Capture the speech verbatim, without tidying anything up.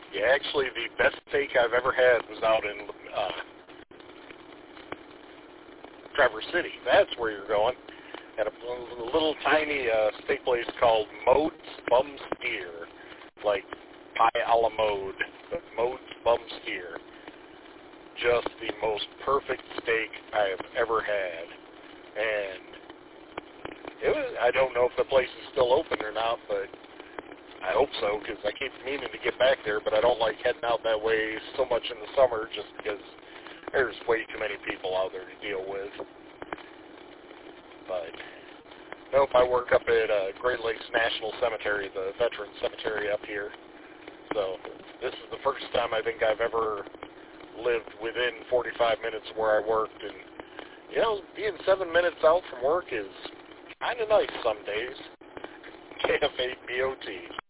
Yeah, actually, the best steak I've ever had was out in uh, Traverse City. That's where you're going. At a, a little tiny uh, steak place called Mode's Bum Steer. Like pie a la mode, but Mode's Bum Steer. Just the most perfect steak I have ever had. And it was, I don't know if the place is still open or not, but I hope so, because I keep meaning to get back there, but I don't like heading out that way so much in the summer just because there's way too many people out there to deal with. But nope, I work up at uh, Great Lakes National Cemetery, the Veterans Cemetery up here. So this is the first time I think I've ever lived within forty-five minutes of where I worked. And, you know, being seven minutes out from work is kind of nice some days. K F eight B O T.